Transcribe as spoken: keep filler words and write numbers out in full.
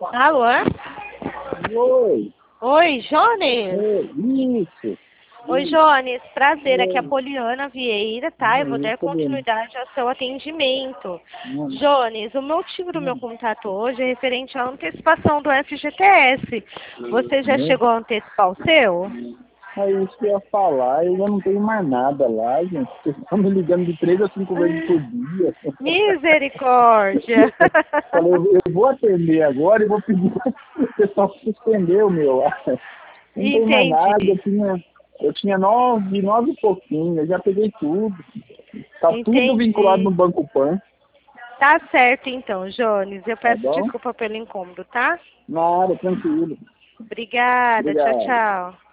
Alô? Oi. Oi, Jones? Oi, isso. Oi, Jones. Prazer, aqui é a Poliana Vieira, tá? Eu vou Oi, dar Poliana. continuidade ao seu atendimento. Hum, Jones, o motivo do meu contato hoje é referente à antecipação do F G T S. Você já né? chegou a antecipar o seu? É isso que eu ia falar, eu já não tenho mais nada lá, gente. Vocês estão me ligando de três a cinco vezes por dia. Misericórdia! Falei, eu, eu vou atender agora e vou pedir o pessoal suspender o meu lá. Não tem mais nada, eu Entendi. tinha, eu tinha nove, nove e pouquinho, eu já peguei tudo. Tá tudo vinculado no Entendi. Banco Pan, Tá certo então, Jones. Eu tá peço bom? desculpa pelo incômodo, tá? Nada, tranquilo. Obrigada. Tchau, Obrigado. tchau.